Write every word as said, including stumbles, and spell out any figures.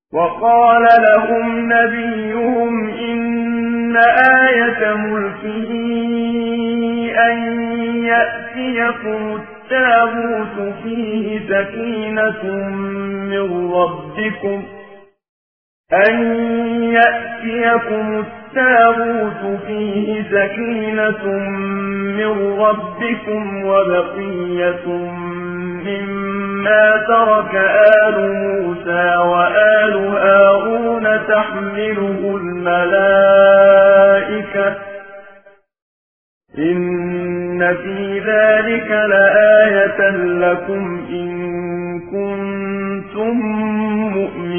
وقال لهم نبيهم إن آية ملكه أن يأتيكم التابوت فيه سكينة من ربكم أن يأتيكم التابوت فيه سكينة من ربكم وبقية مما ترك آل موسى وآل هارون تحمله الملائكة إن في ذلك لآية لكم إن كنتم مؤمنين.